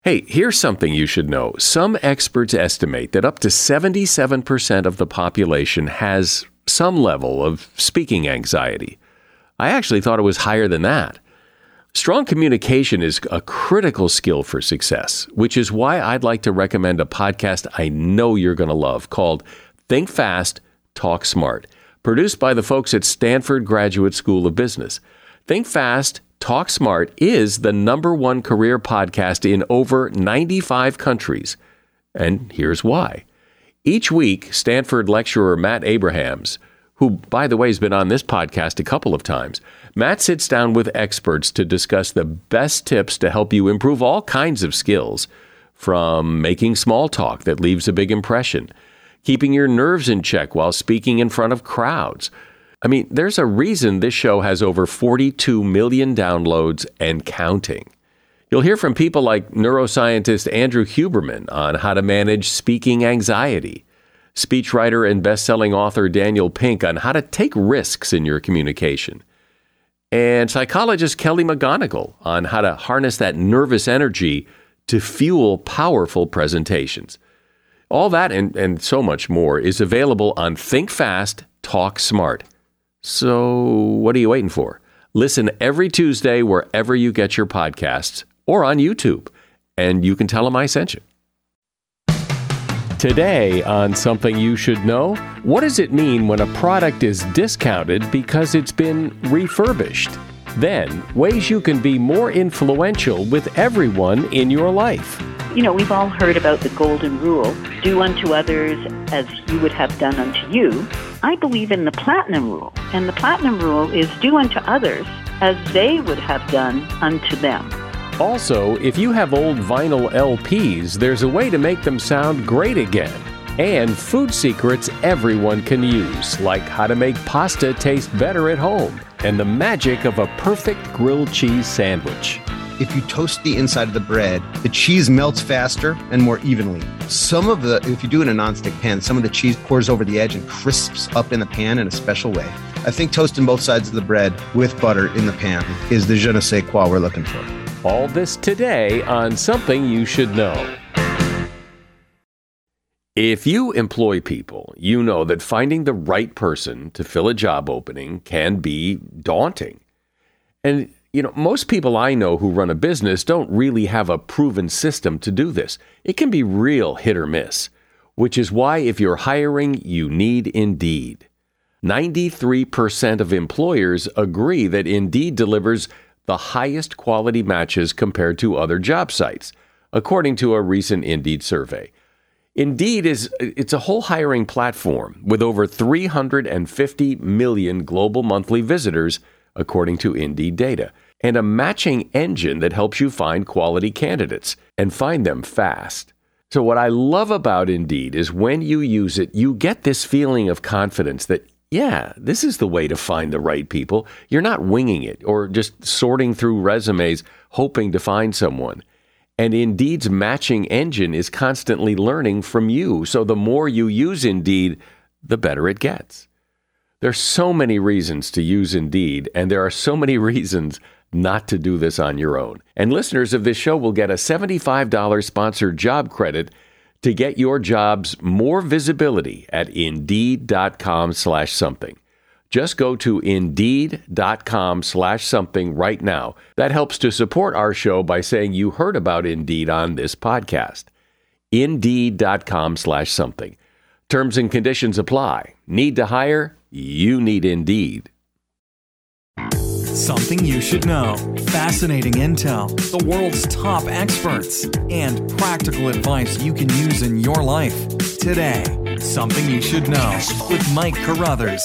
Hey, here's something you should know. Some experts estimate that up to 77% of the population has some level of speaking anxiety. I actually thought it was higher than that. Strong communication is a critical skill for success, which is why I'd like to recommend a podcast I know you're going to love called Think Fast, Talk Smart, produced by the folks at Stanford Graduate School of Business. Think Fast, Talk Smart is the #1 career podcast in over 95 countries. And here's why. Each week, Stanford lecturer Matt Abrahams, who, by the way, has been on this podcast a couple of times, Matt sits down with experts to discuss the best tips to help you improve all kinds of skills, from making small talk that leaves a big impression, keeping your nerves in check while speaking in front of crowds. I mean, there's a reason this show has over 42 million downloads and counting. You'll hear from people like neuroscientist Andrew Huberman on how to manage speaking anxiety, speechwriter and best-selling author Daniel Pink on how to take risks in your communication, and psychologist Kelly McGonigal on how to harness that nervous energy to fuel powerful presentations. All that and so much more is available on Think Fast, Talk Smart. So what are you waiting for? Listen every Tuesday wherever you get your podcasts or on YouTube, and you can tell them I sent you. Today on Something You Should Know, what does it mean when a product is discounted because it's been refurbished? Then, ways you can be more influential with everyone in your life. You know, we've all heard about the golden rule, do unto others as you would have done unto you. I believe in the platinum rule, and the platinum rule is do unto others as they would have done unto them. Also, if you have old vinyl LPs, there's a way to make them sound great again. And food secrets everyone can use, like how to make pasta taste better at home, and the magic of a perfect grilled cheese sandwich. If you toast the inside of the bread, the cheese melts faster and more evenly. If you do it in a nonstick pan, some of the cheese pours over the edge and crisps up in the pan in a special way. I think toasting both sides of the bread with butter in the pan is the je ne sais quoi we're looking for. All this today on Something You Should Know. If you employ people, you know that finding the right person to fill a job opening can be daunting. And most people I know who run a business don't really have a proven system to do this. It can be real hit or miss, which is why if you're hiring, you need Indeed. 93% of employers agree that Indeed delivers the highest quality matches compared to other job sites, according to a recent Indeed survey. Indeed it's a whole hiring platform with over 350 million global monthly visitors, according to Indeed data, and a matching engine that helps you find quality candidates and find them fast. So what I love about Indeed is when you use it, you get this feeling of confidence that, yeah, this is the way to find the right people. You're not winging it or just sorting through resumes hoping to find someone. And Indeed's matching engine is constantly learning from you. So the more you use Indeed, the better it gets. There's so many reasons to use Indeed, and there are so many reasons not to do this on your own. And listeners of this show will get a $75 sponsored job credit to get your jobs more visibility at Indeed.com/something. Just go to Indeed.com/something right now. That helps to support our show by saying you heard about Indeed on this podcast. Indeed.com/something. Terms and conditions apply. Need to hire? You need Indeed. Something you should know. Fascinating intel, the world's top experts, and practical advice you can use in your life. Today, Something You Should Know with Mike Carruthers.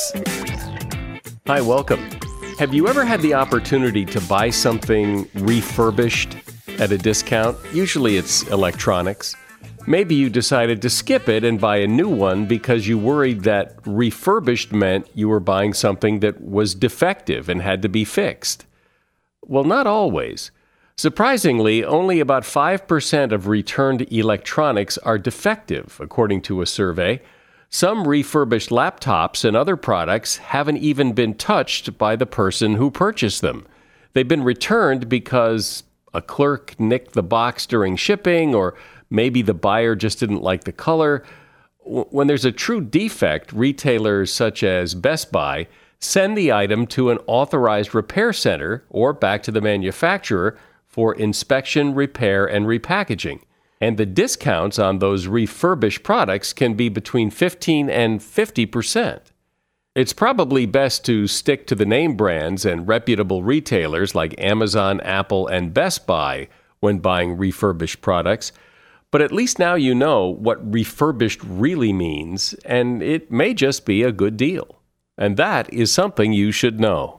Hi, welcome. Have you ever had the opportunity to buy something refurbished at a discount? Usually it's electronics. Maybe you decided to skip it and buy a new one because you worried that refurbished meant you were buying something that was defective and had to be fixed. Well, not always. Surprisingly, only about 5% of returned electronics are defective, according to a survey. Some refurbished laptops and other products haven't even been touched by the person who purchased them. They've been returned because a clerk nicked the box during shipping, or maybe the buyer just didn't like the color. When there's a true defect, retailers such as Best Buy send the item to an authorized repair center or back to the manufacturer for inspection, repair, and repackaging. And the discounts on those refurbished products can be between 15 and 50%. It's probably best to stick to the name brands and reputable retailers like Amazon, Apple, and Best Buy when buying refurbished products. But at least now you know what refurbished really means, and it may just be a good deal. And that is something you should know.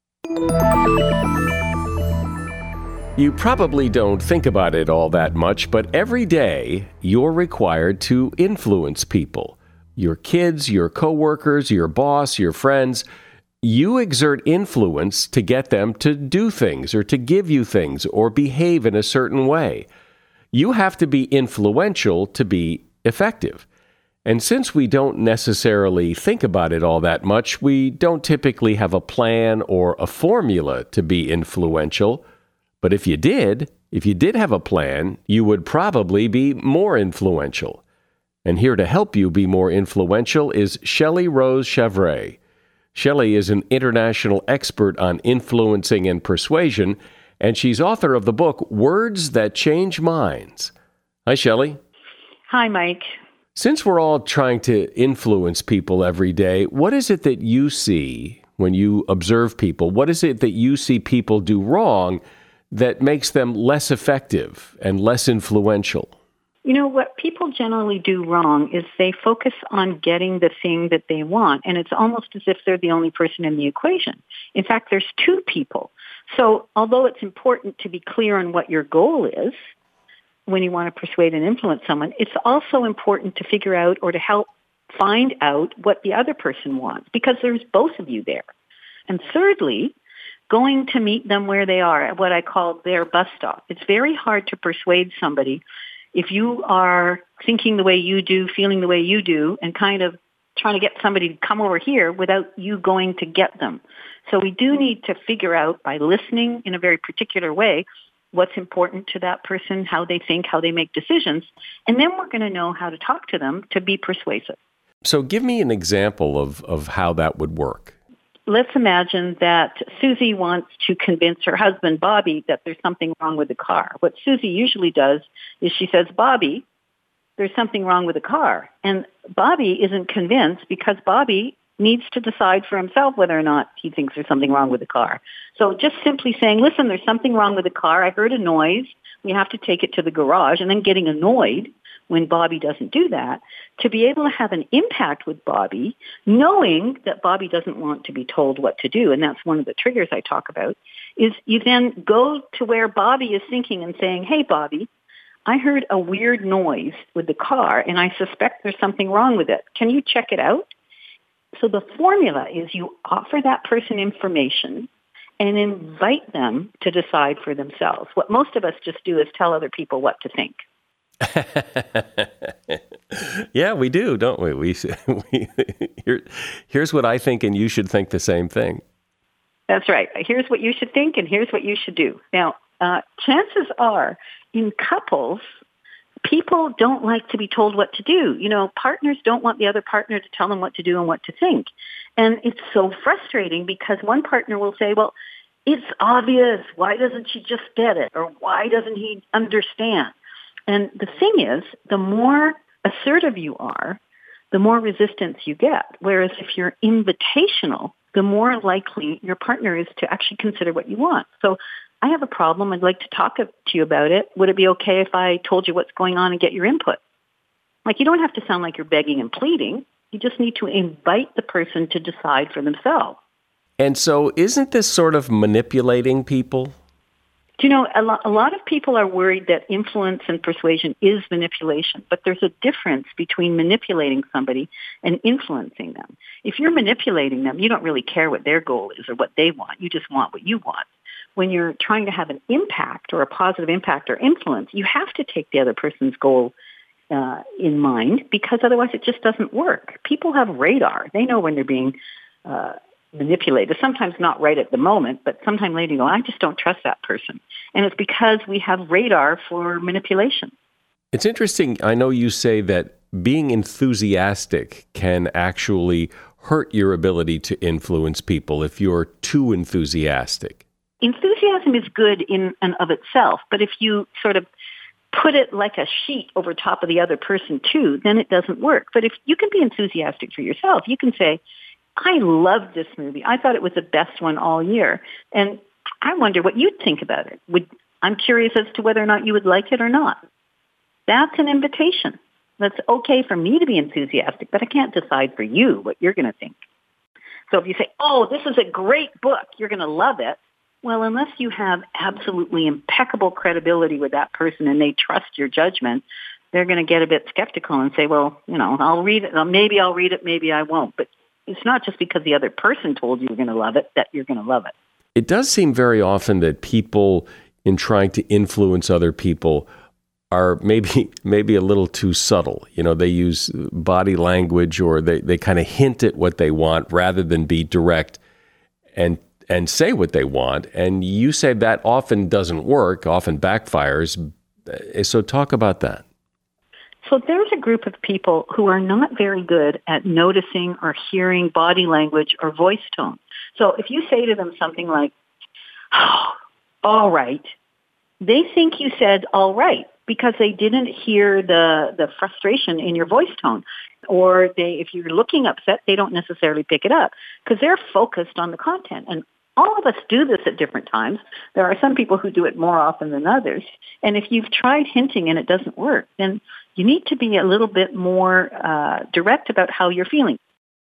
You probably don't think about it all that much, but every day you're required to influence people. Your kids, your coworkers, your boss, your friends. You exert influence to get them to do things or to give you things or behave in a certain way. You have to be influential to be effective. And since we don't necessarily think about it all that much, we don't typically have a plan or a formula to be influential. But if you did have a plan, you would probably be more influential. And here to help you be more influential is Shelley Rose Chavray. Shelley is an international expert on influencing and persuasion, and she's author of the book Words That Change Minds. Hi, Shelley. Hi, Mike. Since we're all trying to influence people every day, what is it that you see when you observe people? What is it that you see people do wrong that makes them less effective and less influential? You know, what people generally do wrong is they focus on getting the thing that they want, and it's almost as if they're the only person in the equation. In fact, there's two people. So although it's important to be clear on what your goal is when you want to persuade and influence someone, it's also important to figure out or to help find out what the other person wants, because there's both of you there. And thirdly, going to meet them where they are at what I call their bus stop. It's very hard to persuade somebody if you are thinking the way you do, feeling the way you do, and kind of trying to get somebody to come over here without you going to get them. So we do need to figure out, by listening in a very particular way, what's important to that person, how they think, how they make decisions, and then we're going to know how to talk to them to be persuasive. So give me an example of how that would work. Let's imagine that Susie wants to convince her husband, Bobby, that there's something wrong with the car. What Susie usually does is she says, Bobby, there's something wrong with the car. And Bobby isn't convinced because Bobby needs to decide for himself whether or not he thinks there's something wrong with the car. So just simply saying, listen, there's something wrong with the car. I heard a noise. We have to take it to the garage, and then getting annoyed when Bobby doesn't do that, to be able to have an impact with Bobby, knowing that Bobby doesn't want to be told what to do, and that's one of the triggers I talk about, is you then go to where Bobby is thinking and saying, hey, Bobby, I heard a weird noise with the car, and I suspect there's something wrong with it. Can you check it out? So the formula is you offer that person information and invite them to decide for themselves. What most of us just do is tell other people what to think. Yeah, we do, don't we? Here's what I think, and you should think the same thing. That's right. Here's what you should think, and here's what you should do. Now, chances are, in couples, people don't like to be told what to do. You know, partners don't want the other partner to tell them what to do and what to think. And it's so frustrating because one partner will say, well, it's obvious. Why doesn't she just get it? Or why doesn't he understand? And the thing is, the more assertive you are, the more resistance you get. Whereas if you're invitational, the more likely your partner is to actually consider what you want. So I have a problem. I'd like to talk to you about it. Would it be okay if I told you what's going on and get your input? Like, you don't have to sound like you're begging and pleading. You just need to invite the person to decide for themselves. And so isn't this sort of manipulating people? Do you know, a lot of people are worried that influence and persuasion is manipulation, but there's a difference between manipulating somebody and influencing them. If you're manipulating them, you don't really care what their goal is or what they want. You just want what you want. When you're trying to have an impact or a positive impact or influence, you have to take the other person's goal in mind, because otherwise it just doesn't work. People have radar. They know when they're being manipulated, sometimes not right at the moment, but sometime later you go, I just don't trust that person. And it's because we have radar for manipulation. It's interesting. I know you say that being enthusiastic can actually hurt your ability to influence people if you're too enthusiastic. Enthusiasm is good in and of itself, but if you sort of put it like a sheet over top of the other person too, then it doesn't work. But if you can be enthusiastic for yourself, you can say, I love this movie. I thought it was the best one all year. And I wonder what you'd think about it. I'm curious as to whether or not you would like it or not. That's an invitation. That's okay for me to be enthusiastic, but I can't decide for you what you're going to think. So if you say, oh, this is a great book, you're going to love it. Well, unless you have absolutely impeccable credibility with that person and they trust your judgment, they're going to get a bit skeptical and say, well, I'll read it. Maybe I'll read it. Maybe I won't. But it's not just because the other person told you you're going to love it that you're going to love it. It does seem very often that people, in trying to influence other people, are maybe a little too subtle. They use body language, or they kind of hint at what they want rather than be direct and say what they want. And you say that often doesn't work, often backfires. So talk about that. So there's a group of people who are not very good at noticing or hearing body language or voice tone. So if you say to them something like, oh, all right, they think you said all right because they didn't hear the frustration in your voice tone. Or if you're looking upset, they don't necessarily pick it up because they're focused on the content. And all of us do this at different times. There are some people who do it more often than others. And if you've tried hinting and it doesn't work, then you need to be a little bit more direct about how you're feeling.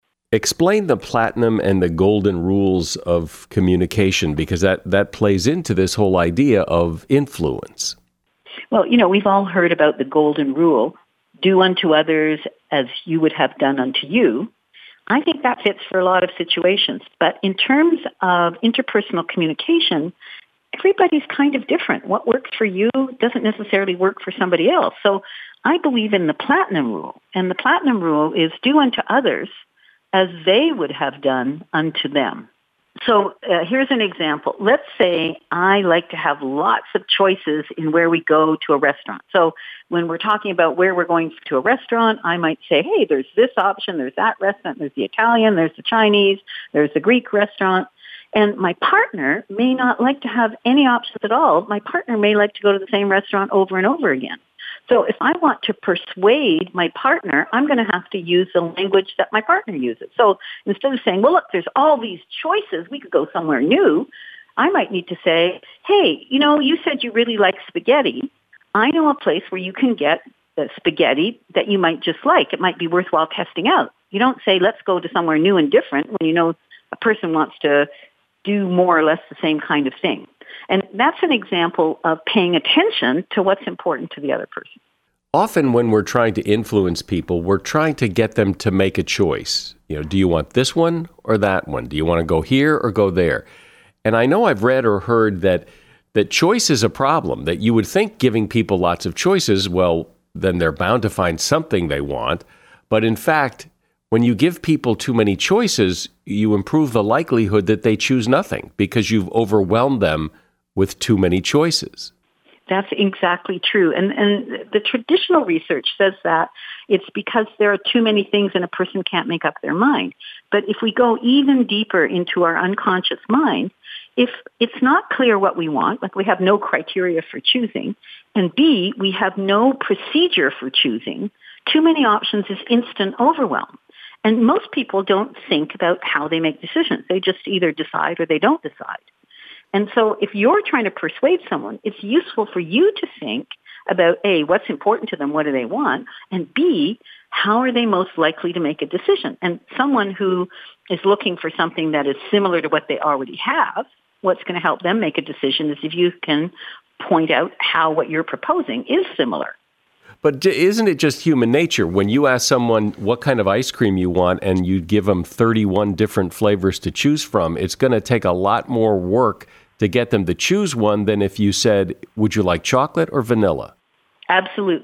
Explain the platinum and the golden rules of communication, because that plays into this whole idea of influence. Well, we've all heard about the golden rule, do unto others as you would have done unto you. I think that fits for a lot of situations. But in terms of interpersonal communication, everybody's kind of different. What works for you doesn't necessarily work for somebody else. So I believe in the platinum rule. And the platinum rule is do unto others as they would have done unto them. So here's an example. Let's say I like to have lots of choices in where we go to a restaurant. So when we're talking about where we're going to a restaurant, I might say, hey, there's this option, there's that restaurant, there's the Italian, there's the Chinese, there's the Greek restaurant. And my partner may not like to have any options at all. My partner may like to go to the same restaurant over and over again. So if I want to persuade my partner, I'm going to have to use the language that my partner uses. So instead of saying, well, look, there's all these choices, we could go somewhere new, I might need to say, hey, you said you really like spaghetti. I know a place where you can get the spaghetti that you might just like. It might be worthwhile testing out. You don't say, let's go to somewhere new and different when a person wants to do more or less the same kind of thing. And that's an example of paying attention to what's important to the other person. Often when we're trying to influence people, we're trying to get them to make a choice. Do you want this one or that one? Do you want to go here or go there? And I know I've read or heard that choice is a problem, that you would think giving people lots of choices, well, then they're bound to find something they want. But in fact, when you give people too many choices, you improve the likelihood that they choose nothing because you've overwhelmed them with too many choices. That's exactly true. And the traditional research says that it's because there are too many things and a person can't make up their mind. But if we go even deeper into our unconscious mind, if it's not clear what we want, like we have no criteria for choosing, and B, we have no procedure for choosing, too many options is instant overwhelm. And most people don't think about how they make decisions. They just either decide or they don't decide. And so if you're trying to persuade someone, it's useful for you to think about, A, what's important to them, what do they want, and B, how are they most likely to make a decision? And someone who is looking for something that is similar to what they already have, what's going to help them make a decision is if you can point out how what you're proposing is similar. But isn't it just human nature? When you ask someone what kind of ice cream you want and you give them 31 different flavors to choose from, it's going to take a lot more work to get them to choose one than if you said, would you like chocolate or vanilla? Absolutely.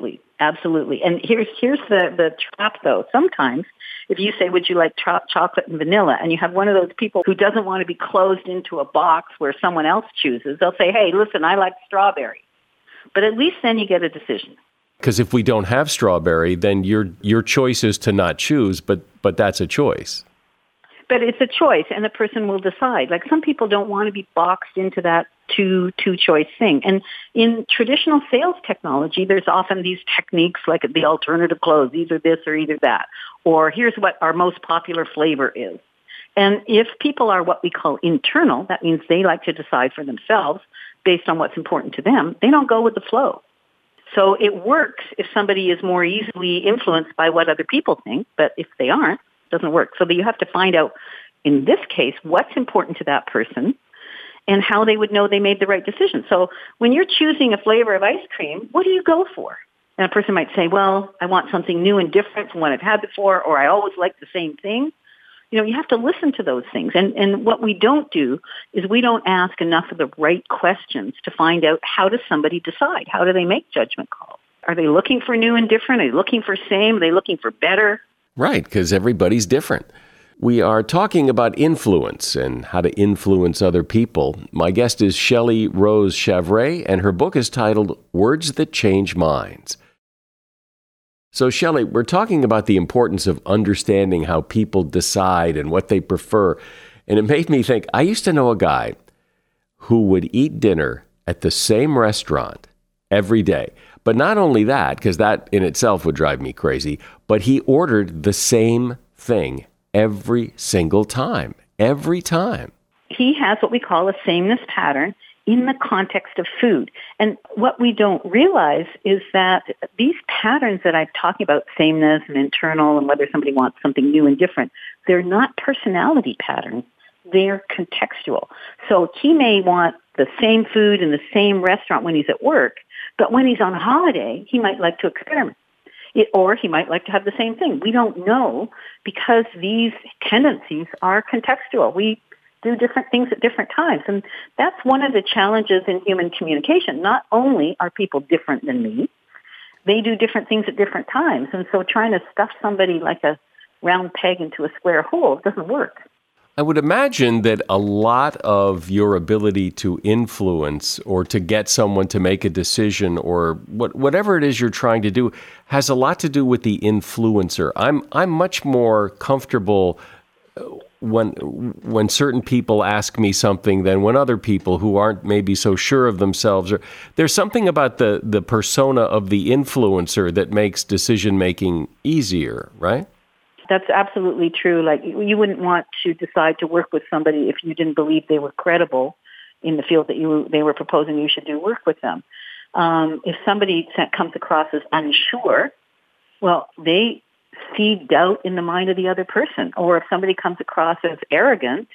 Absolutely. And here's the trap, though. Sometimes if you say, would you like chocolate and vanilla, and you have one of those people who doesn't want to be closed into a box where someone else chooses, they'll say, hey, listen, I like strawberry. But at least then you get a decision. Because if we don't have strawberry, then your choice is to not choose, but that's a choice. But it's a choice, and the person will decide. Like, some people don't want to be boxed into that two-choice thing. And in traditional sales technology, there's often these techniques like the alternative close, either this or either that. Or here's what our most popular flavor is. And if people are what we call internal, that means they like to decide for themselves based on what's important to them, they don't go with the flow. So it works if somebody is more easily influenced by what other people think, but if they aren't, it doesn't work. So that you have to find out, in this case, what's important to that person and how they would know they made the right decision. So when you're choosing a flavor of ice cream, what do you go for? And a person might say, well, I want something new and different from what I've had before, or I always like the same thing. You know, you have to listen to those things. And what we don't do is we don't ask enough of the right questions to find out, how does somebody decide? How do they make judgment calls? Are they looking for new and different? Are they looking for same? Are they looking for better? Right, because everybody's different. We are talking about influence and how to influence other people. My guest is Shelley Rose Chavray, and her book is titled Words That Change Minds. So, Shelley, we're talking about the importance of understanding how people decide and what they prefer. And it made me think, I used to know a guy who would eat dinner at the same restaurant every day. But not only that, because that in itself would drive me crazy, but he ordered the same thing every single time, every time. He has what we call a sameness pattern in the context of food. And what we don't realize is that these patterns that I'm talking about, sameness and internal and whether somebody wants something new and different, they're not personality patterns. They're contextual. So he may want the same food in the same restaurant when he's at work, but when he's on holiday, he might like to experiment. Or he might like to have the same thing. We don't know because these tendencies are contextual. We do different things at different times. And that's one of the challenges in human communication. Not only are people different than me, they do different things at different times. And so trying to stuff somebody like a round peg into a square hole doesn't work. I would imagine that a lot of your ability to influence or to get someone to make a decision or whatever it is you're trying to do has a lot to do with the influencer. I'm much more comfortable when certain people ask me something than when other people who aren't maybe so sure of themselves. Or there's something about the persona of the influencer that makes decision making easier, right? That's absolutely true. Like, you wouldn't want to decide to work with somebody if you didn't believe they were credible in the field that they were proposing you should do work with them. If somebody comes across as unsure, well, they feed doubt in the mind of the other person. Or if somebody comes across as arrogant,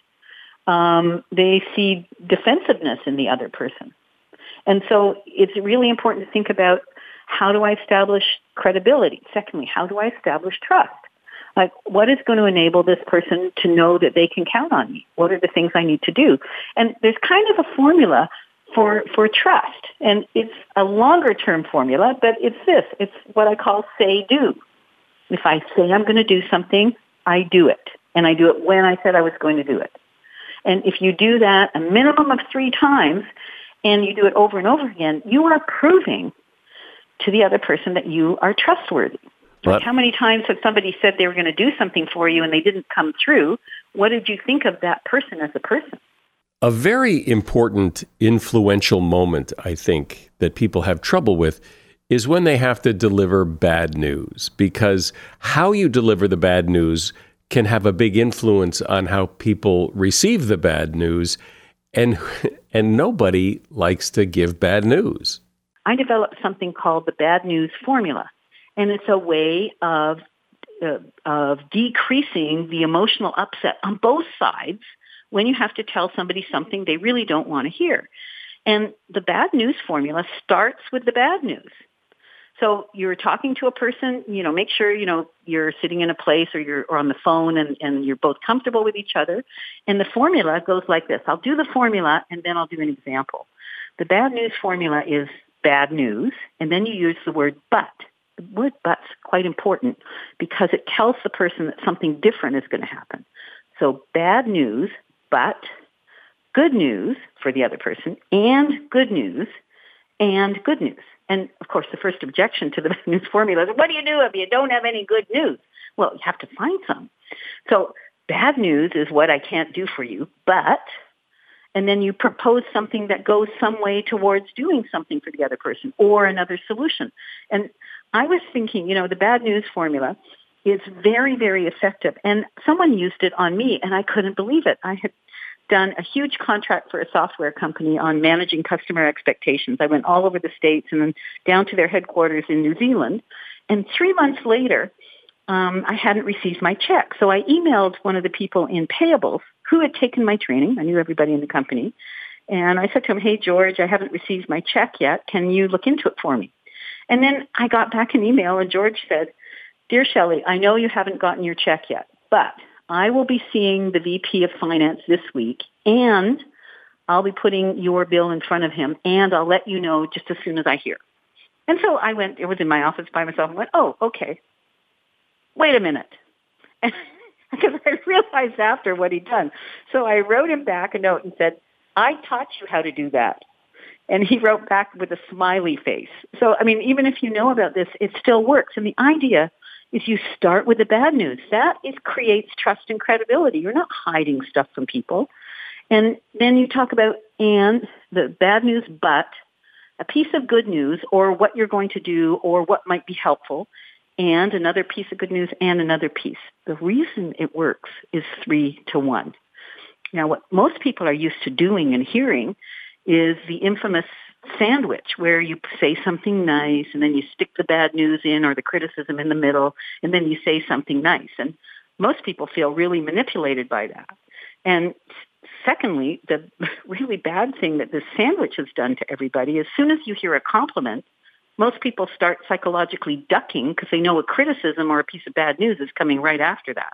they feed defensiveness in the other person. And so it's really important to think about, how do I establish credibility? Secondly, how do I establish trust? Like, what is going to enable this person to know that they can count on me? What are the things I need to do? And there's kind of a formula for trust. And it's a longer-term formula, but it's this. It's what I call say-do. If I say I'm going to do something, I do it. And I do it when I said I was going to do it. And if you do that a minimum of 3 times, and you do it over and over again, you are proving to the other person that you are trustworthy. Like, how many times have somebody said they were going to do something for you and they didn't come through? What did you think of that person as a person? A very important influential moment, I think, that people have trouble with is when they have to deliver bad news, because how you deliver the bad news can have a big influence on how people receive the bad news, and nobody likes to give bad news. I developed something called the bad news formula. And it's a way of decreasing the emotional upset on both sides when you have to tell somebody something they really don't want to hear. And the bad news formula starts with the bad news. So you're talking to a person, make sure, you're sitting in a place or you're on the phone and you're both comfortable with each other. And the formula goes like this. I'll do the formula and then I'll do an example. The bad news formula is bad news, and then you use the word but. the word but's quite important because it tells the person that something different is going to happen. So bad news, but good news for the other person, and good news, and good news. And, of course, the first objection to the bad news formula is, what do you do if you don't have any good news? Well, you have to find some. So bad news is what I can't do for you, but, and then you propose something that goes some way towards doing something for the other person or another solution. And I was thinking, the bad news formula is very, very effective. And someone used it on me, and I couldn't believe it. I had done a huge contract for a software company on managing customer expectations. I went all over the States and then down to their headquarters in New Zealand. And 3 months later, I hadn't received my check. So I emailed one of the people in payables who had taken my training. I knew everybody in the company. And I said to him, hey, George, I haven't received my check yet. Can you look into it for me? And then I got back an email, and George said, Dear Shelley, I know you haven't gotten your check yet, but I will be seeing the VP of Finance this week, and I'll be putting your bill in front of him, and I'll let you know just as soon as I hear. And so I went, it was in my office by myself, and went, oh, okay. Wait a minute. And because I realized after what he'd done. So I wrote him back a note and said, I taught you how to do that. And he wrote back with a smiley face. So, even if you know about this, it still works. And the idea is you start with the bad news. That creates trust and credibility. You're not hiding stuff from people. And then you talk about, and the bad news, but a piece of good news or what you're going to do or what might be helpful, and another piece of good news and another piece. The reason it works is 3-to-1. Now, what most people are used to doing and hearing is the infamous sandwich where you say something nice and then you stick the bad news in or the criticism in the middle and then you say something nice. And most people feel really manipulated by that. And secondly, the really bad thing that this sandwich has done to everybody, as soon as you hear a compliment, most people start psychologically ducking because they know a criticism or a piece of bad news is coming right after that.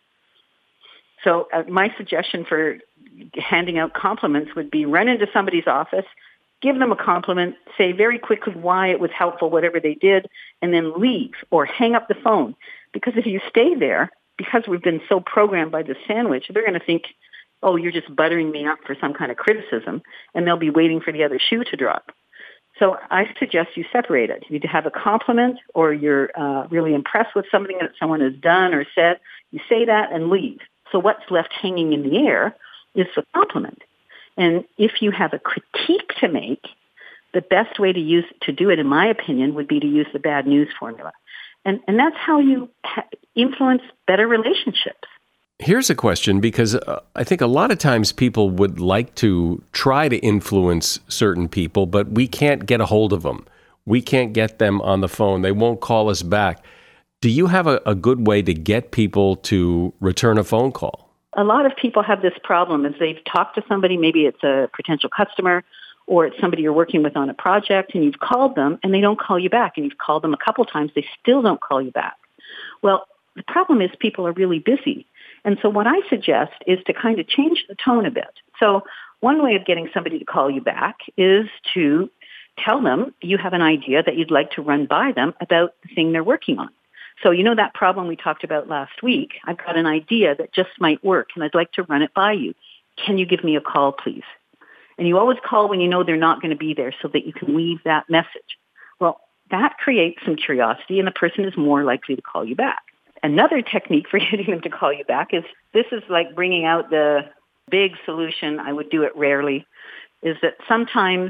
So my suggestion for handing out compliments would be run into somebody's office, give them a compliment, say very quickly why it was helpful, whatever they did, and then leave or hang up the phone. Because if you stay there, because we've been so programmed by the sandwich, they're going to think, oh, you're just buttering me up for some kind of criticism, and they'll be waiting for the other shoe to drop. So I suggest you separate it. You need to have a compliment or you're really impressed with something that someone has done or said. You say that and leave. So what's left hanging in the air is the compliment. And if you have a critique to make, the best way to do it, in my opinion, would be to use the bad news formula. And that's how you influence better relationships. Here's a question, because I think a lot of times people would like to try to influence certain people, but we can't get a hold of them. We can't get them on the phone. They won't call us back. Do you have a good way to get people to return a phone call? A lot of people have this problem as they've talked to somebody, maybe it's a potential customer or it's somebody you're working with on a project, and you've called them and they don't call you back, and you've called them a couple times, they still don't call you back. Well, the problem is people are really busy. And so what I suggest is to kind of change the tone a bit. So one way of getting somebody to call you back is to tell them you have an idea that you'd like to run by them about the thing they're working on. So that problem we talked about last week, I've got an idea that just might work and I'd like to run it by you. Can you give me a call, please? And you always call when you know they're not going to be there so that you can leave that message. Well, that creates some curiosity and the person is more likely to call you back. Another technique for getting them to call you back is, this is like bringing out the big solution, I would do it rarely, is that sometimes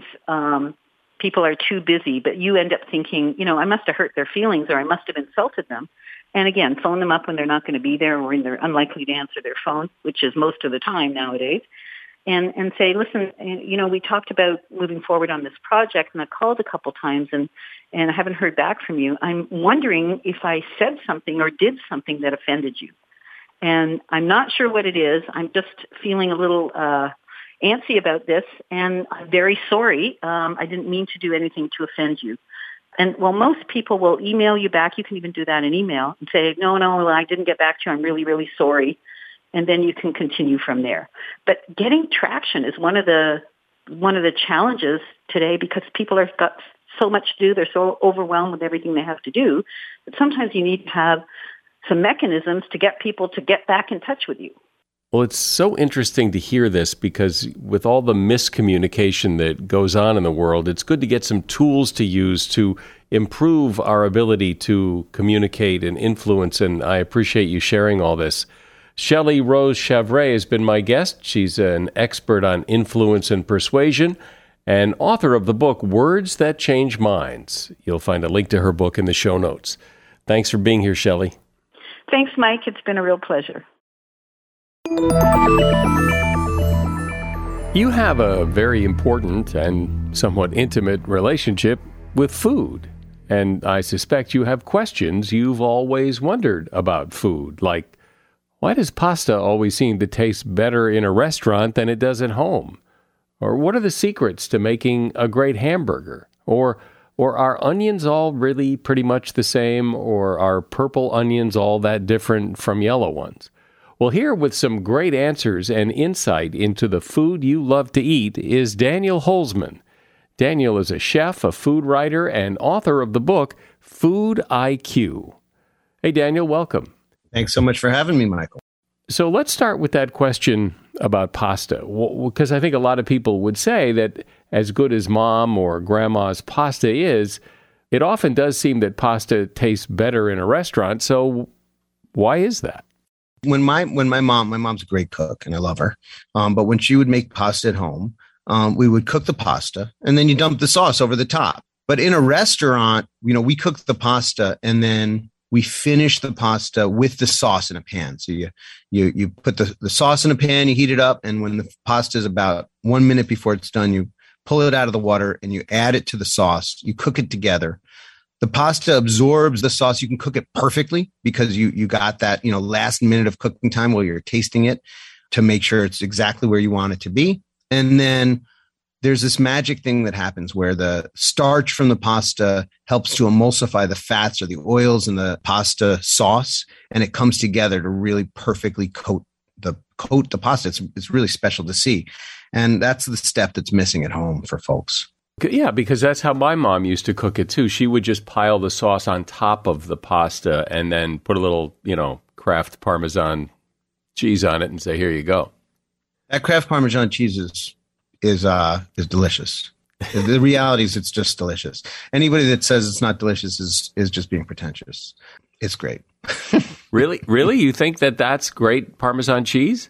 people are too busy, but you end up thinking, I must have hurt their feelings or I must have insulted them. And again, phone them up when they're not going to be there or when they're unlikely to answer their phone, which is most of the time nowadays, and say, listen, we talked about moving forward on this project and I called a couple times and I haven't heard back from you. I'm wondering if I said something or did something that offended you. And I'm not sure what it is. I'm just feeling a little antsy about this, and I'm very sorry. I didn't mean to do anything to offend you. And while most people will email you back, you can even do that in email and say, no, I didn't get back to you. I'm really, really sorry. And then you can continue from there. But getting traction is one of the challenges today because people have got so much to do. They're so overwhelmed with everything they have to do. But sometimes you need to have some mechanisms to get people to get back in touch with you. Well, it's so interesting to hear this because with all the miscommunication that goes on in the world, it's good to get some tools to use to improve our ability to communicate and influence, and I appreciate you sharing all this. Shelley Rose Chavray has been my guest. She's an expert on influence and persuasion and author of the book, Words That Change Minds. You'll find a link to her book in the show notes. Thanks for being here, Shelley. Thanks, Mike. It's been a real pleasure. You have a very important and somewhat intimate relationship with food, and I suspect you have questions you've always wondered about food, like, why does pasta always seem to taste better in a restaurant than it does at home? Or what are the secrets to making a great hamburger? Or are onions all really pretty much the same, or are purple onions all that different from yellow ones? Well, here with some great answers and insight into the food you love to eat is Daniel Holzman. Daniel is a chef, a food writer, and author of the book, Food IQ. Hey, Daniel, welcome. Thanks so much for having me, Michael. So let's start with that question about pasta, because I think a lot of people would say that as good as mom or grandma's pasta is, it often does seem that pasta tastes better in a restaurant. So why is that? When my mom's a great cook and I love her. But when she would make pasta at home, we would cook the pasta and then you dump the sauce over the top. But in a restaurant, we cook the pasta and then we finish the pasta with the sauce in a pan. So you put the sauce in a pan, you heat it up, and when the pasta is about 1 minute before it's done, you pull it out of the water and you add it to the sauce. You cook it together. The pasta absorbs the sauce. You can cook it perfectly because you got that, last minute of cooking time while you're tasting it to make sure it's exactly where you want it to be. And then there's this magic thing that happens where the starch from the pasta helps to emulsify the fats or the oils in the pasta sauce, and it comes together to really perfectly coat the pasta. It's really special to see. And that's the step that's missing at home for folks. Yeah, because that's how my mom used to cook it too. She would just pile the sauce on top of the pasta and then put a little, Kraft Parmesan cheese on it and say, "Here you go." That Kraft Parmesan cheese is delicious. The reality is it's just delicious. Anybody that says it's not delicious is just being pretentious. It's great. Really? Really? You think that that's great Parmesan cheese?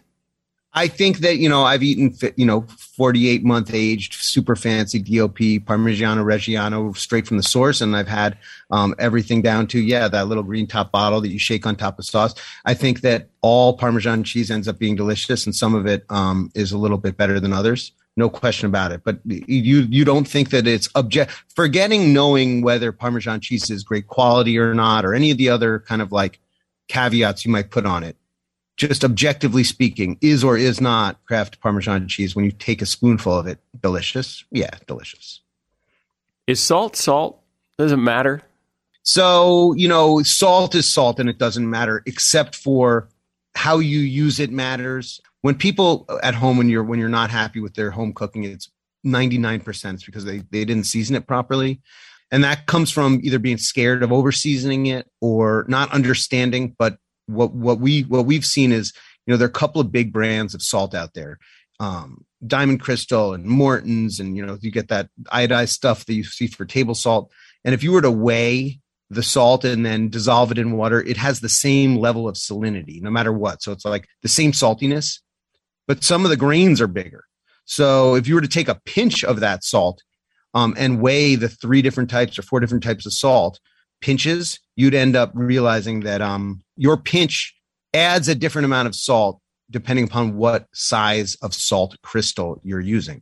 I think that, I've eaten, 48-month aged, super fancy DOP, Parmigiano Reggiano, straight from the source. And I've had everything down to, that little green top bottle that you shake on top of sauce. I think that all Parmesan cheese ends up being delicious, and some of it is a little bit better than others. No question about it. But you don't think that it's forgetting knowing whether Parmesan cheese is great quality or not, or any of the other kind of like caveats you might put on it. Just objectively speaking, is or is not Kraft Parmesan cheese, when you take a spoonful of it, delicious? Yeah, delicious. Is salt? Does it matter? So, salt is salt and it doesn't matter, except for how you use it matters. When people at home, when you're not happy with their home cooking, it's 99% it's because they didn't season it properly. And that comes from either being scared of over seasoning it or not understanding. But what we've seen is, there are a couple of big brands of salt out there, Diamond Crystal and Morton's, and you get that iodized stuff that you see for table salt. And if you were to weigh the salt and then dissolve it in water, it has the same level of salinity, no matter what. So it's like the same saltiness, but some of the grains are bigger. So if you were to take a pinch of that salt and weigh the 3 different types or 4 different types of salt pinches, you'd end up realizing that your pinch adds a different amount of salt depending upon what size of salt crystal you're using.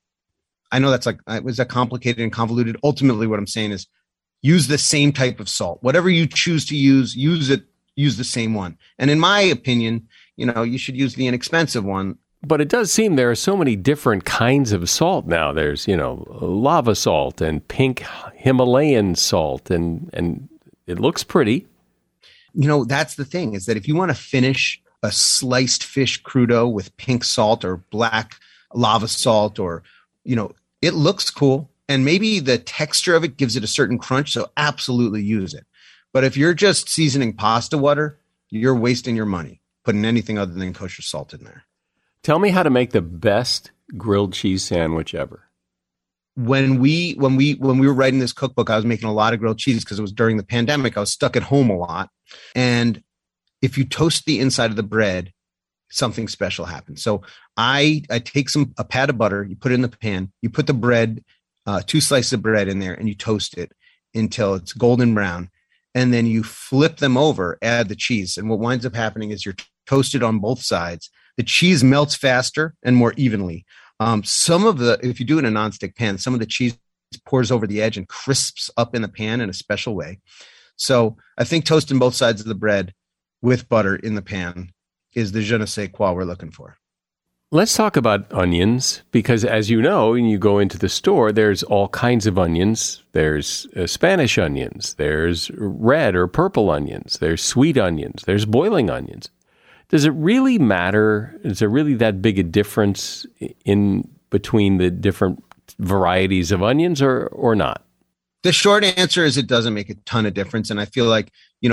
I know that's was that complicated and convoluted? Ultimately, what I'm saying is use the same type of salt. Whatever you choose to use the same one. And in my opinion, you should use the inexpensive one. But it does seem there are so many different kinds of salt now. There's, lava salt and pink Himalayan salt, and it looks pretty. That's the thing, is that if you want to finish a sliced fish crudo with pink salt or black lava salt, or, it looks cool. And maybe the texture of it gives it a certain crunch. So absolutely use it. But if you're just seasoning pasta water, you're wasting your money putting anything other than kosher salt in there. Tell me how to make the best grilled cheese sandwich ever. When we were writing this cookbook, I was making a lot of grilled cheese because it was during the pandemic. I was stuck at home a lot. And if you toast the inside of the bread, something special happens. So I take a pat of butter, you put it in the pan, you put the bread, 2 slices of bread in there, and you toast it until it's golden brown. And then you flip them over, add the cheese. And what winds up happening is you're toasted on both sides. The cheese melts faster and more evenly. If you do it in a nonstick pan, some of the cheese pours over the edge and crisps up in the pan in a special way. So I think toasting both sides of the bread with butter in the pan is the je ne sais quoi we're looking for. Let's talk about onions, because as you know, when you go into the store, there's all kinds of onions. There's Spanish onions, there's red or purple onions, there's sweet onions, there's boiling onions. Does it really matter? Is there really that big a difference in between the different varieties of onions or not? The short answer is it doesn't make a ton of difference. And I feel like,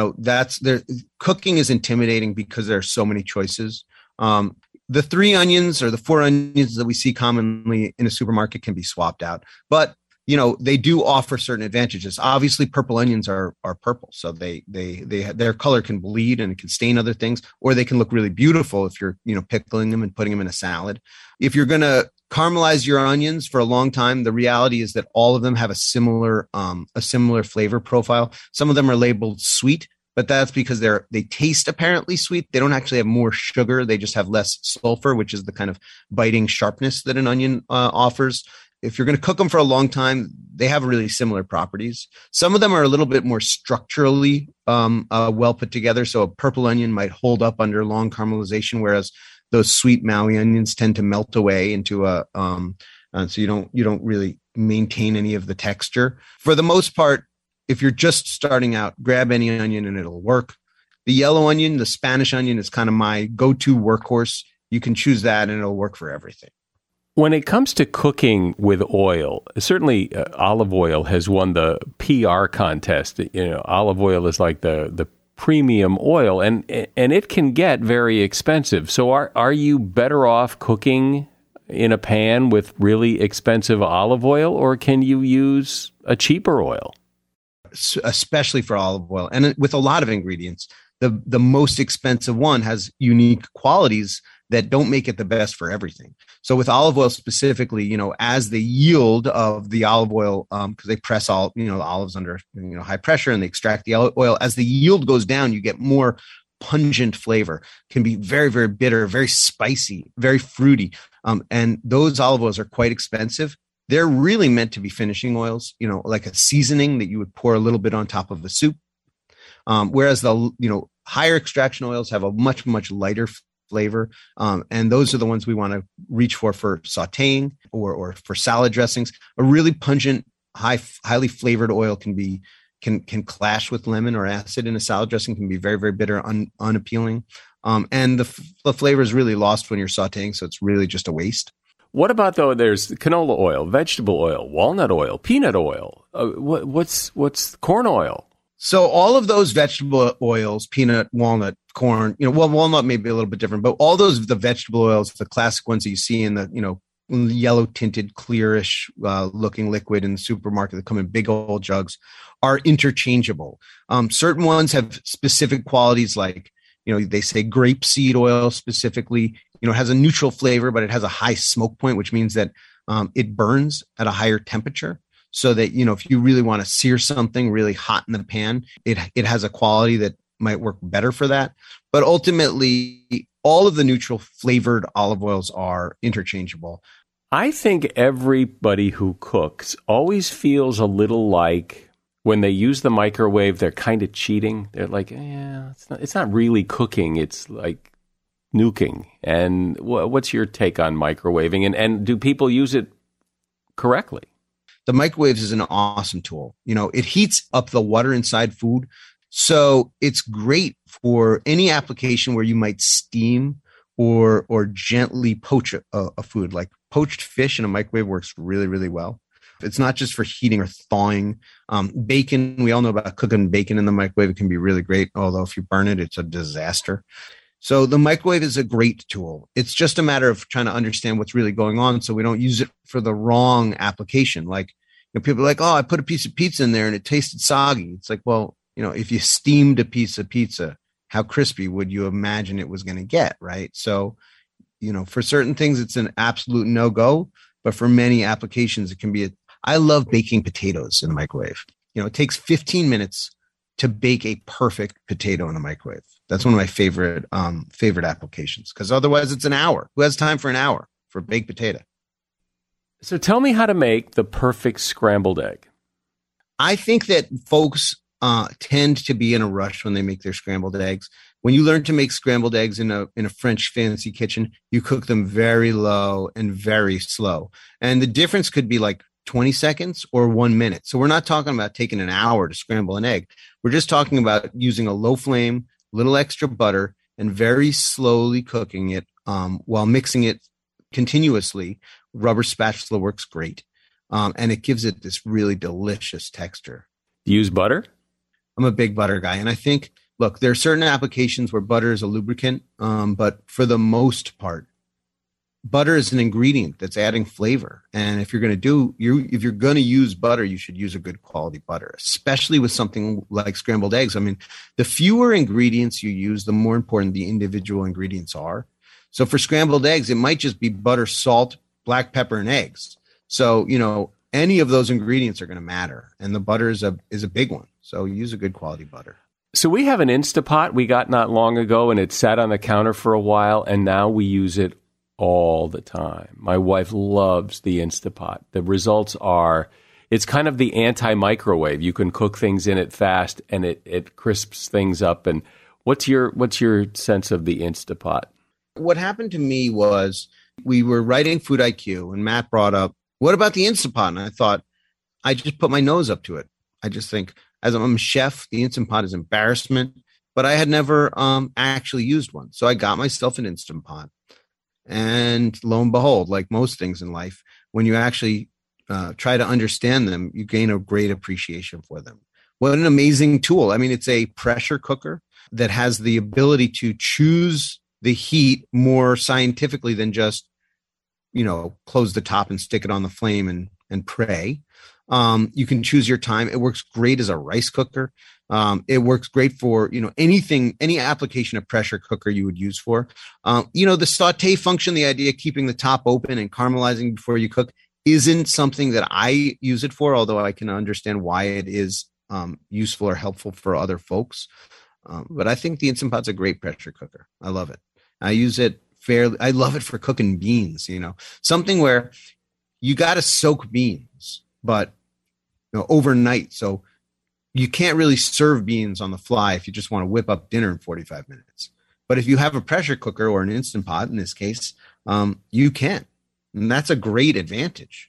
cooking is intimidating because there are so many choices. The 3 onions or the 4 onions that we see commonly in a supermarket can be swapped out. But, they do offer certain advantages. Obviously, purple onions are purple. So their color can bleed and it can stain other things, or they can look really beautiful if you're, pickling them and putting them in a salad. If you're going to caramelize your onions for a long time, the reality is that all of them have a similar flavor profile. Some of them are labeled sweet, but that's because they taste apparently sweet. They don't actually have more sugar. They just have less sulfur, which is the kind of biting sharpness that an onion offers. If you're going to cook them for a long time, they have really similar properties. Some of them are a little bit more structurally well put together. So a purple onion might hold up under long caramelization, whereas those sweet Maui onions tend to melt away into so you don't really maintain any of the texture. For the most part, if you're just starting out, grab any onion and it'll work. The yellow onion, the Spanish onion, is kind of my go-to workhorse. You can choose that and it'll work for everything. When it comes to cooking with oil, certainly olive oil has won the PR contest. Olive oil is like the premium oil, and it can get very expensive. So are you better off cooking in a pan with really expensive olive oil, or can you use a cheaper oil? Especially for olive oil, and with a lot of ingredients, the most expensive one has unique qualities that don't make it the best for everything. So with olive oil specifically, as the yield of the olive oil, because they press the olives under high pressure and they extract the oil, as the yield goes down, you get more pungent flavor. Can be very, very bitter, very spicy, very fruity. And those olive oils are quite expensive. They're really meant to be finishing oils, like a seasoning that you would pour a little bit on top of a soup. Whereas the higher extraction oils have a much, much lighter flavor. And those are the ones we want to reach for sauteing or for salad dressings. A really pungent, highly flavored oil can clash with lemon or acid in a salad dressing, can be very, very bitter, unappealing. And the flavor is really lost when you're sauteing. So it's really just a waste. What about, though, there's canola oil, vegetable oil, walnut oil, peanut oil. What's corn oil? So all of those vegetable oils, peanut, walnut, corn, walnut may be a little bit different, but all those, the vegetable oils, the classic ones that you see in the, yellow tinted, clearish looking liquid in the supermarket that come in big old jugs, are interchangeable. Certain ones have specific qualities like, they say grapeseed oil specifically, has a neutral flavor, but it has a high smoke point, which means that it burns at a higher temperature. So that, if you really want to sear something really hot in the pan, it has a quality that might work better for that. But ultimately, all of the neutral flavored olive oils are interchangeable. I think everybody who cooks always feels a little like when they use the microwave, they're kind of cheating. They're like, it's not really cooking. It's like nuking. And what's your take on microwaving? And do people use it correctly? The microwaves is an awesome tool. It heats up the water inside food. So it's great for any application where you might steam or gently poach a food. Like poached fish in a microwave works really, really well. It's not just for heating or thawing. Bacon, we all know about cooking bacon in the microwave. It can be really great, although if you burn it, it's a disaster. So the microwave is a great tool. It's just a matter of trying to understand what's really going on so we don't use it for the wrong application. Like, people are like, oh, I put a piece of pizza in there and it tasted soggy. It's like, well, if you steamed a piece of pizza, how crispy would you imagine it was going to get, right? So, for certain things, it's an absolute no-go. But for many applications, it can be I love baking potatoes in the microwave. It takes 15 minutes to bake a perfect potato in the microwave. That's one of my favorite applications, because otherwise it's an hour. Who has time for an hour for a baked potato? So tell me how to make the perfect scrambled egg. I think that folks tend to be in a rush when they make their scrambled eggs. When you learn to make scrambled eggs in a French fancy kitchen, you cook them very low and very slow. And the difference could be like 20 seconds or 1 minute. So we're not talking about taking an hour to scramble an egg. We're just talking about using a low flame, little extra butter, and very slowly cooking it while mixing it continuously. Rubber spatula works great. And it gives it this really delicious texture. Do you use butter? I'm a big butter guy. And I think, look, there are certain applications where butter is a lubricant, but for the most part, butter is an ingredient that's adding flavor. And if you're going to use butter, you should use a good quality butter, especially with something like scrambled eggs. I mean, the fewer ingredients you use, the more important the individual ingredients are. So for scrambled eggs, it might just be butter, salt, black pepper, and eggs. So, any of those ingredients are going to matter. And the butter is a big one. So use a good quality butter. So we have an Instapot we got not long ago, and it sat on the counter for a while, and now we use it all the time. My wife loves the Instapot. The results are, it's kind of the anti-microwave. You can cook things in it fast, and it crisps things up. And what's your sense of the Instapot? What happened to me was we were writing Food IQ, and Matt brought up, what about the Instapot? And I thought, I just put my nose up to it. I just think, as I'm a chef, the Instant Pot is embarrassment, but I had never actually used one. So I got myself an Instant Pot. And lo and behold, like most things in life, when you actually try to understand them, you gain a great appreciation for them. What an amazing tool. I mean, it's a pressure cooker that has the ability to choose the heat more scientifically than just, close the top and stick it on the flame and pray. You can choose your time. It works great as a rice cooker. It works great for, any application of pressure cooker you would use for. The saute function, the idea of keeping the top open and caramelizing before you cook, isn't something that I use it for, although I can understand why it is useful or helpful for other folks. But I think the Instant Pot's a great pressure cooker. I love it. I use it fairly. I love it for cooking beans, something where you got to soak beans, but overnight. So you can't really serve beans on the fly if you just want to whip up dinner in 45 minutes. But if you have a pressure cooker or an Instant Pot, in this case, you can. And that's a great advantage.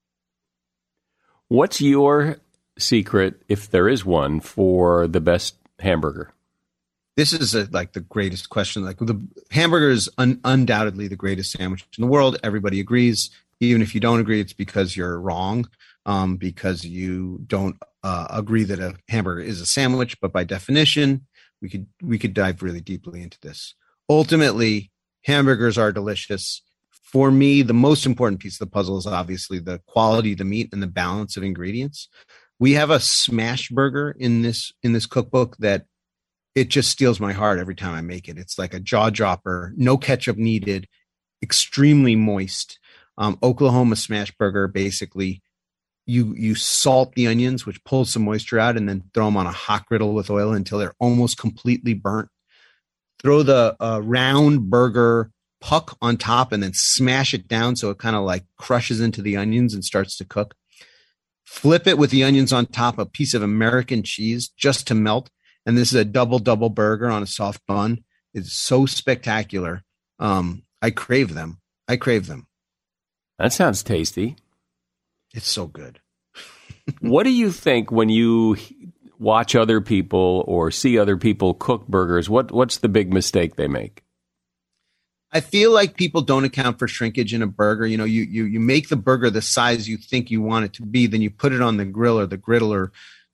What's your secret, if there is one, for the best hamburger? This is like the greatest question. Like, the hamburger is undoubtedly the greatest sandwich in the world. Everybody agrees. Even if you don't agree, it's because you're wrong, because you don't agree that a hamburger is a sandwich. But by definition, we could dive really deeply into this. Ultimately, hamburgers are delicious. For me, the most important piece of the puzzle is obviously the quality of the meat and the balance of ingredients. We have a smash burger in this cookbook that it just steals my heart every time I make it. It's like a jaw dropper, no ketchup needed, extremely moist. Oklahoma smash burger, basically, you salt the onions, which pulls some moisture out, and then throw them on a hot griddle with oil until they're almost completely burnt. Throw the round burger puck on top and then smash it down so it kind of like crushes into the onions and starts to cook. Flip it with the onions on top, a piece of American cheese just to melt. And this is a double burger on a soft bun. It's so spectacular. I crave them. That sounds tasty. It's so good. What do you think when you watch other people or see other people cook burgers? What's the big mistake they make? I feel like people don't account for shrinkage in a burger. You know, you make the burger the size you think you want it to be, then you put it on the grill or the griddle or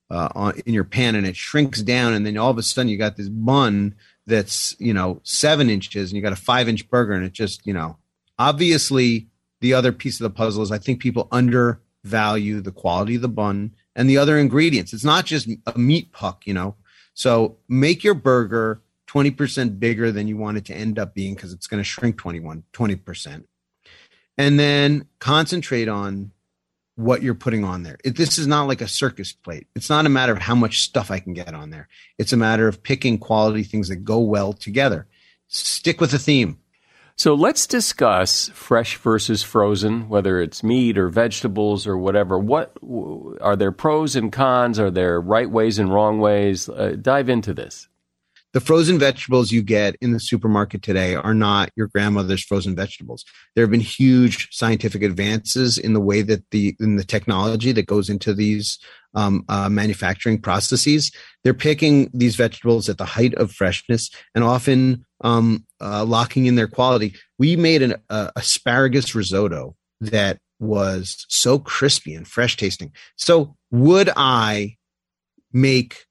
in your pan, and it shrinks down, and then all of a sudden you got this bun that's 7 inches, and you got a 5-inch burger, and it just obviously the other piece of the puzzle is I think people undervalue the quality of the bun and the other ingredients. It's not just a meat puck, So make your burger 20% bigger than you want it to end up being, because it's going to shrink 20%. And then concentrate on what you're putting on there. This is not like a circus plate. It's not a matter of how much stuff I can get on there. It's a matter of picking quality things that go well together. Stick with the theme. So let's discuss fresh versus frozen, whether it's meat or vegetables or whatever. What are there pros and cons? Are there right ways and wrong ways? Dive into this. The frozen vegetables you get in the supermarket today are not your grandmother's frozen vegetables. There have been huge scientific advances in the way that in the technology that goes into these manufacturing processes. They're picking these vegetables at the height of freshness and often locking in their quality. We made an asparagus risotto that was so crispy and fresh tasting. So would I make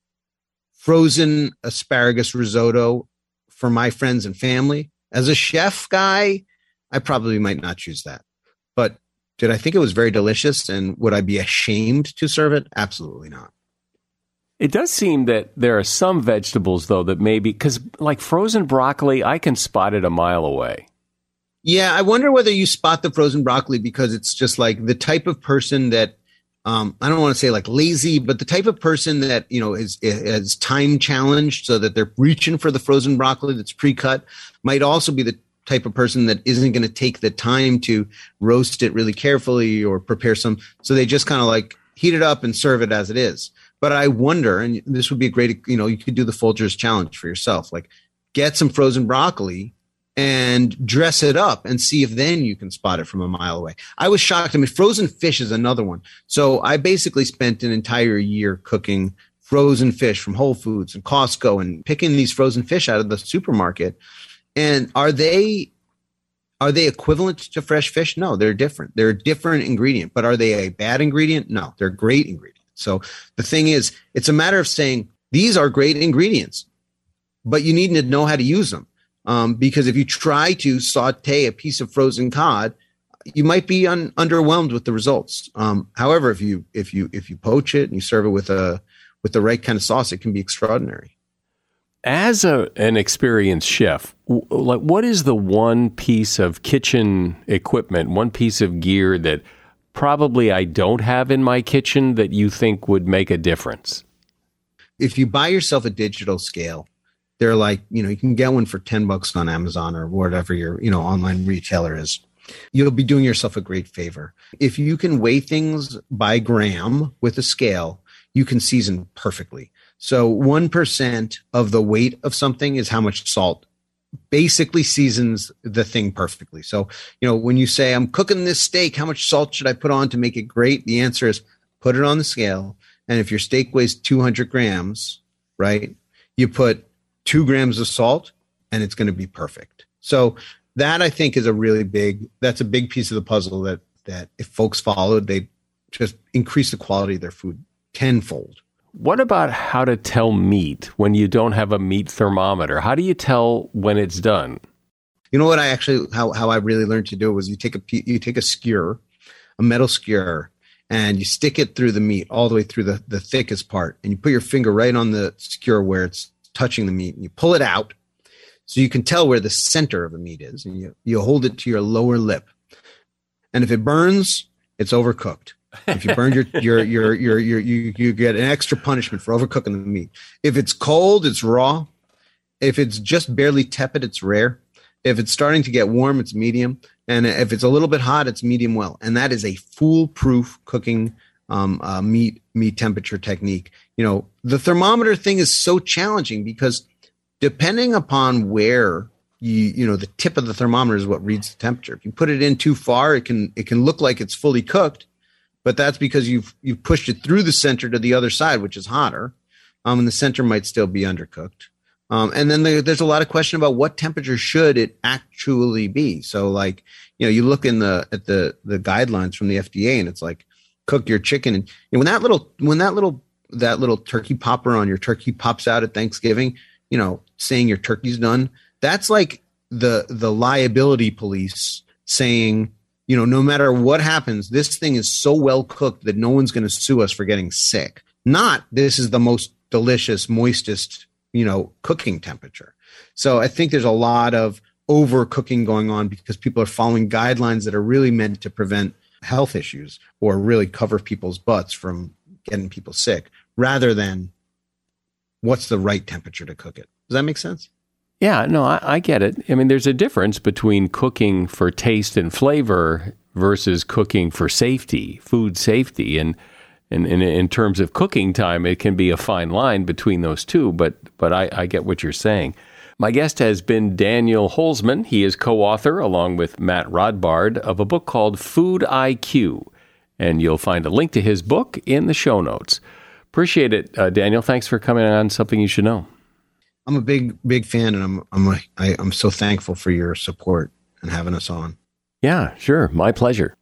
frozen asparagus risotto for my friends and family? As a chef guy, I probably might not choose that. But did I think it was very delicious, and would I be ashamed to serve it? Absolutely not. It does seem that there are some vegetables, though, that maybe, because like frozen broccoli, I can spot it a mile away. Yeah, I wonder whether you spot the frozen broccoli because it's just like the type of person that, I don't want to say like lazy, but the type of person that, is time challenged so that they're reaching for the frozen broccoli that's pre-cut might also be the type of person that isn't going to take the time to roast it really carefully or prepare some. So they just kind of like heat it up and serve it as it is. But I wonder, and this would be a great, you could do the Folgers challenge for yourself, like get some frozen broccoli and dress it up and see if then you can spot it from a mile away. I was shocked. I mean, frozen fish is another one. So I basically spent an entire year cooking frozen fish from Whole Foods and Costco and picking these frozen fish out of the supermarket. And are they equivalent to fresh fish? No, they're different. They're a different ingredient. But are they a bad ingredient? No, they're great ingredients. So the thing is, it's a matter of saying these are great ingredients, but you need to know how to use them. Because if you try to saute a piece of frozen cod, you might be underwhelmed with the results. However, if you poach it and you serve it with the right kind of sauce, it can be extraordinary. As an experienced chef, what is the one piece of kitchen equipment, one piece of gear that probably I don't have in my kitchen that you think would make a difference? If you buy yourself a digital scale, they're like, you can get one for $10 on Amazon or whatever your, online retailer is. You'll be doing yourself a great favor. If you can weigh things by gram with a scale, you can season perfectly. So 1% of the weight of something is how much salt basically seasons the thing perfectly. So, when you say, I'm cooking this steak, how much salt should I put on to make it great? The answer is put it on the scale. And if your steak weighs 200 grams, right, you put 2 grams of salt and it's going to be perfect. So that I think is that's a big piece of the puzzle that if folks followed, they just increase the quality of their food tenfold. What about how to tell meat when you don't have a meat thermometer? How do you tell when it's done? You know what how I really learned to do it was you take a skewer, a metal skewer, and you stick it through the meat all the way through the thickest part. And you put your finger right on the skewer where it's touching the meat, and you pull it out so you can tell where the center of the meat is. And you hold it to your lower lip. And if it burns, it's overcooked. If you burn you get an extra punishment for overcooking the meat. If it's cold, it's raw. If it's just barely tepid, it's rare. If it's starting to get warm, it's medium. And if it's a little bit hot, it's medium well. And that is a foolproof cooking meat temperature technique. The thermometer thing is so challenging because depending upon where the tip of the thermometer is what reads the temperature. If you put it in too far, it can look like it's fully cooked. But that's because you've pushed it through the center to the other side, which is hotter. And the center might still be undercooked. And then there's a lot of question about what temperature should it actually be. So like, you look at the guidelines from the FDA, and it's like, cook your chicken. And when that little turkey popper on your turkey pops out at Thanksgiving, saying your turkey's done, that's like the liability police saying, no matter what happens, this thing is so well cooked that no one's going to sue us for getting sick. Not this is the most delicious, moistest, cooking temperature. So I think there's a lot of overcooking going on because people are following guidelines that are really meant to prevent health issues or really cover people's butts from getting people sick, rather than what's the right temperature to cook it. Does that make sense? Yeah, no, I get it. I mean, there's a difference between cooking for taste and flavor versus cooking for safety, food safety. And in terms of cooking time, it can be a fine line between those two, but I get what you're saying. My guest has been Daniel Holzman. He is co-author, along with Matt Rodbard, of a book called Food IQ, and you'll find a link to his book in the show notes. Appreciate it, Daniel. Thanks for coming on Something You Should Know. I'm a big fan, and I'm so thankful for your support and having us on. Yeah, sure. My pleasure.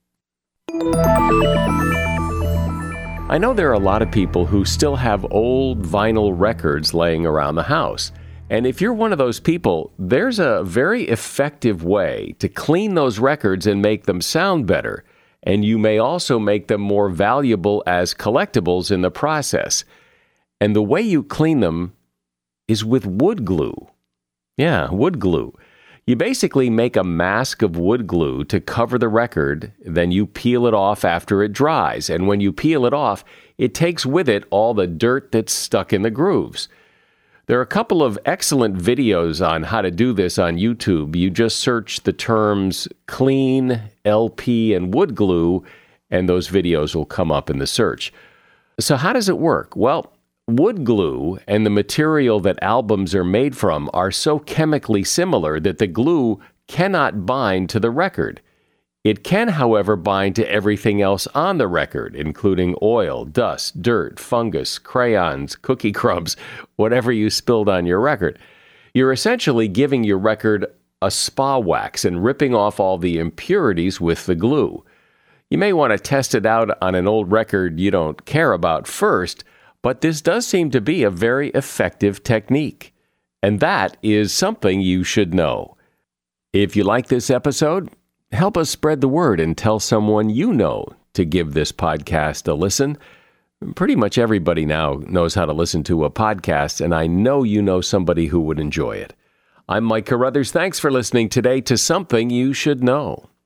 I know there are a lot of people who still have old vinyl records laying around the house. And if you're one of those people, there's a very effective way to clean those records and make them sound better. And you may also make them more valuable as collectibles in the process. And the way you clean them is with wood glue. Yeah, wood glue. You basically make a mask of wood glue to cover the record, then you peel it off after it dries. And when you peel it off, it takes with it all the dirt that's stuck in the grooves. There are a couple of excellent videos on how to do this on YouTube. You just search the terms clean, LP, and wood glue, and those videos will come up in the search. So how does it work? Well, wood glue and the material that albums are made from are so chemically similar that the glue cannot bind to the record. It can, however, bind to everything else on the record, including oil, dust, dirt, fungus, crayons, cookie crumbs, whatever you spilled on your record. You're essentially giving your record a spa wax and ripping off all the impurities with the glue. You may want to test it out on an old record you don't care about first, but this does seem to be a very effective technique. And that is something you should know. If you like this episode, help us spread the word and tell someone you know to give this podcast a listen. Pretty much everybody now knows how to listen to a podcast, and I know you know somebody who would enjoy it. I'm Mike Carruthers. Thanks for listening today to Something You Should Know.